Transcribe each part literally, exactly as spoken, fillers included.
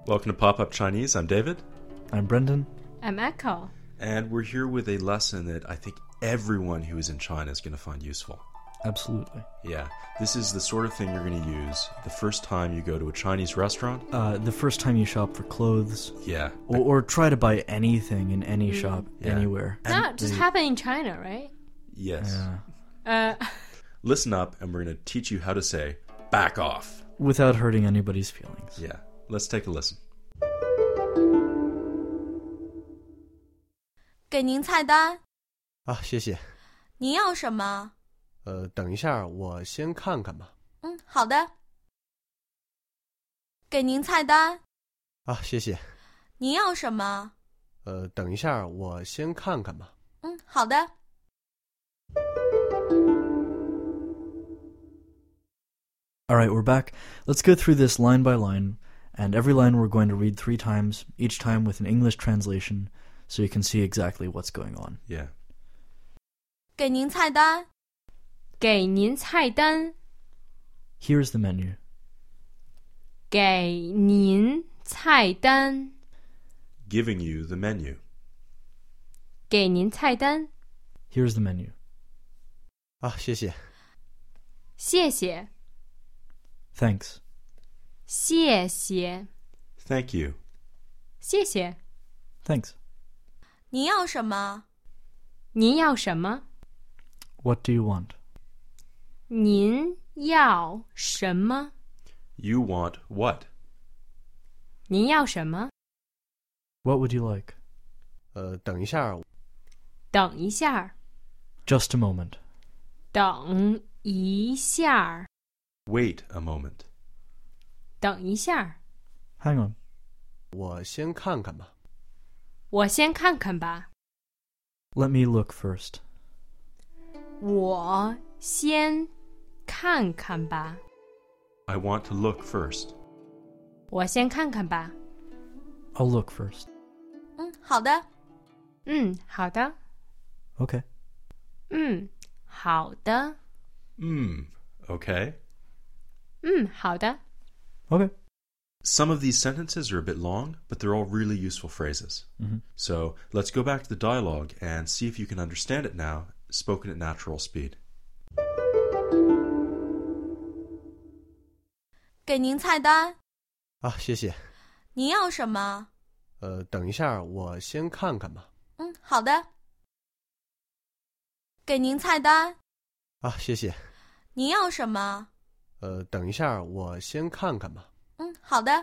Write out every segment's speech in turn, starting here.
Welcome to Pop-Up Chinese. I'm David. I'm Brendan. I'm Echo. And we're here with a lesson that I think everyone who is in China is going to find useful. Absolutely. Yeah. This is the sort of thing you're going to use the first time you go to a Chinese restaurant. Uh, the first time you shop for clothes. Yeah. Or, or try to buy anything in any Mm. shop, Yeah. anywhere. That just they- happened in China, right? Yes. Yeah. Uh, Listen up, and we're going to teach you how to say, back off. Without hurting anybody's feelings. Yeah. Let's take a listen. 给您菜单， 啊，谢谢。 您要什么？ 呃，等一下，我先看看吧。 嗯，好的。给您菜单， 啊，谢谢。 您要什么？ 呃，等一下，我先看看吧。 嗯，好的。 All right, we're back. Let's go through this line by line, and every line we're going to read three times, each time with an English translation, so you can see exactly what's going on. Yeah. 给您菜单， 给您菜单， Here's the menu. 给您菜单， Giving you the menu. 给您菜单， Here's the menu. 啊，谢谢。 谢谢， Thanks. 谢谢， Thank you. 谢谢。 Thanks. 您要什么？ 您要什么？ What do you want? 您要什么？ You want what? 您要什么？ What would you like? 呃，等一下， 等一下， Just a moment. 等一下， Wait a moment. 等一下， Hang on. 我先看看吧。 我先看看吧。 Let me look first. 我先看看吧。 I want to look first. 我先看看吧。 I'll look first. 嗯，好的。 嗯，好的。 Okay. 嗯，好的。 Hmm. Okay. 嗯，好的。 Okay. Some of these sentences are a bit long, but they're all really useful phrases. Mhm. So let's go back to the dialogue and see if you can understand it now, spoken at natural speed. 给您菜单， 啊，谢谢。 您要什么？ 呃，等一下，我先看看吧。 嗯，好的。给您菜单， 啊，谢谢。 您要什么？ 呃，等一下，我先看看吧。 嗯，好的。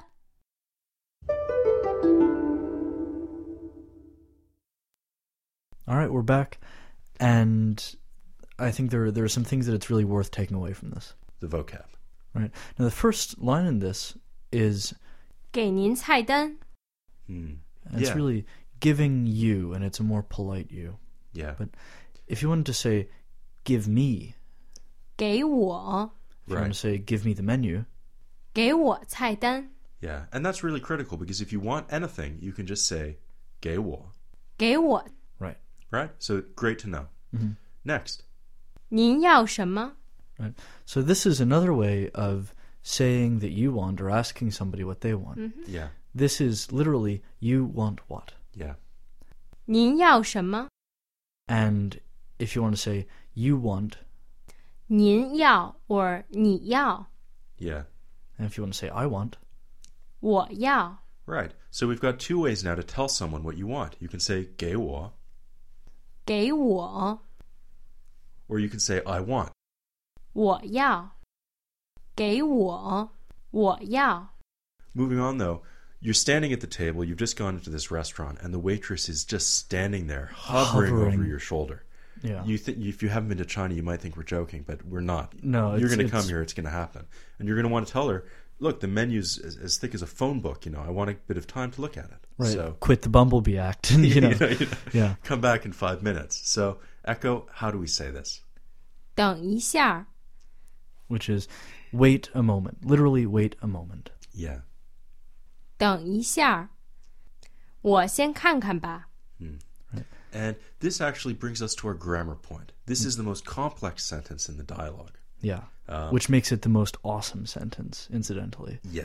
All right, we're back. And I think there, there are some things that it's really worth taking away from this. The vocab. Right. Now, the first line in this is, 给您菜单。 Hmm. and it's Yeah. really giving you, and it's a more polite you. Yeah. But if you wanted to say, give me, 给我， if you want Right. to say, give me the menu, 给我菜单， Yeah. And that's really critical because if you want anything, you can just say, 给我. 给我。 right. Right? So great to know. Mhm. Next. 您要什么？ Right. So this is another way of saying that you want or asking somebody what they want. Yeah. This is literally, you want what? Yeah. 您要什么？ And if you want to say, you want, 您要 or 你要， Yeah. and if you want to say, I want, 我要， Right. So we've got two ways now to tell someone what you want. You can say 给我, 给我， or you can say I want. 我要，给我，我要。 Moving on though, you're standing at the table, you've just gone into this restaurant, and the waitress is just standing there, hovering, Hovering. over your shoulder. yeah. You th- if you haven't been to China, you might think we're joking, but we're not. No, You're it's- going to come it's- here, it's going to happen. And you're going to want to tell her, look, the menu's as, as thick as a phone book, you know, I want a bit of time to look at it. Right. So, Quit the Bumblebee act. And, you know, you know, you know, yeah. come back in five minutes. So, Echo, how do we say this? 等一下， Which is, wait a moment. Literally, wait a moment. Yeah. 等一下，我先看看吧。 And this actually brings us to our grammar point. This is the most complex sentence in the dialogue. Yeah. Um, Which makes it the most awesome sentence, incidentally. Yes.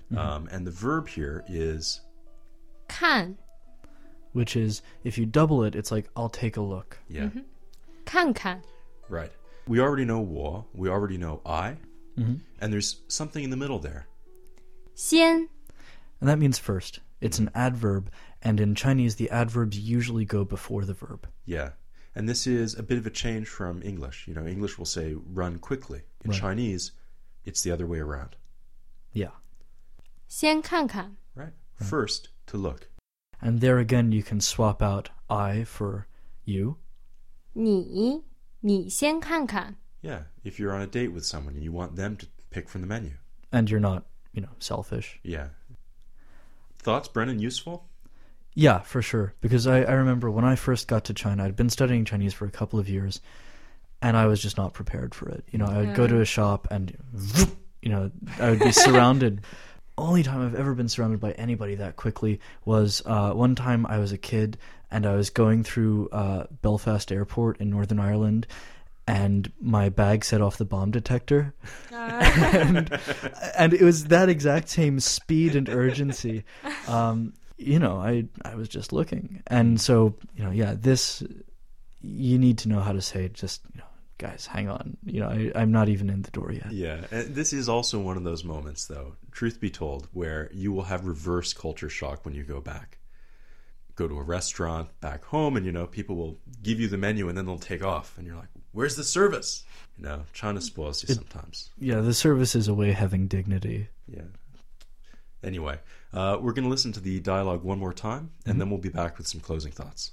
Um, and the verb here is 看 Which is, if you double it, it's like, I'll take a look. yeah, 看看 right. We already know 我, we already know I, Mm-hmm. and there's something in the middle there. 先 And that means first. It's an adverb, and in Chinese, the adverbs usually go before the verb. Yeah. And this is a bit of a change from English. You know, English will say run quickly. In Right. Chinese, it's the other way around. Yeah. 先看看 Right? First, to look. And there again, you can swap out I for you. 你你先看看 Yeah. If you're on a date with someone and you want them to pick from the menu. And you're not, you know, selfish. Yeah. Thoughts, Brennan, useful? Yeah, for sure. Because I, I remember when I first got to China, I'd been studying Chinese for a couple of years, and I was just not prepared for it. You know, I would go to a shop and, you know, I would be surrounded. Only time I've ever been surrounded by anybody that quickly was uh, one time I was a kid and I was going through uh, Belfast Airport in Northern Ireland, and my bag set off the bomb detector. and, and it was that exact same speed and urgency. Um, you know, I I was just looking. And so, you know, yeah, this, you need to know how to say, just, you know, guys, hang on. You know, I, I'm not even in the door yet. Yeah. And this is also one of those moments, though, truth be told, where you will have reverse culture shock when you go back. Go to a restaurant back home and, you know, people will give you the menu and then they'll take off. And you're like, where's the service? You know, China spoils you It- sometimes. Yeah, the service is a way having dignity. Yeah. Anyway, uh, we're going to listen to the dialogue one more time, and Mhm. then we'll be back with some closing thoughts.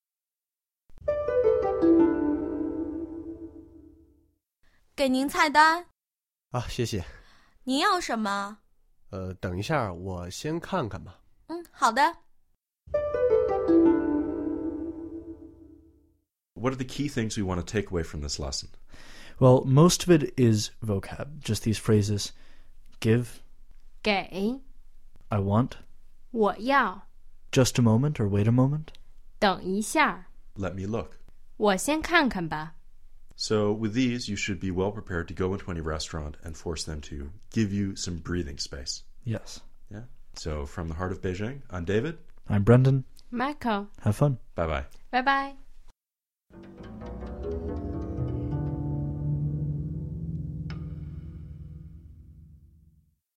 给您菜单， 啊，谢谢。 您要什么？ 呃，等一下，我先看看吧。 嗯，好的。 What are the key things we want to take away from this lesson? Well, most of it is vocab, just these phrases. Give, 给 I want, 我要 just a moment or wait a moment. 等一下 Let me look. 我先看看吧 So with these, you should be well prepared to go into any restaurant and force them to give you some breathing space. Yes. Yeah. So from the heart of Beijing, I'm David. I'm Brendan. Michael Have fun. Bye-bye. 拜拜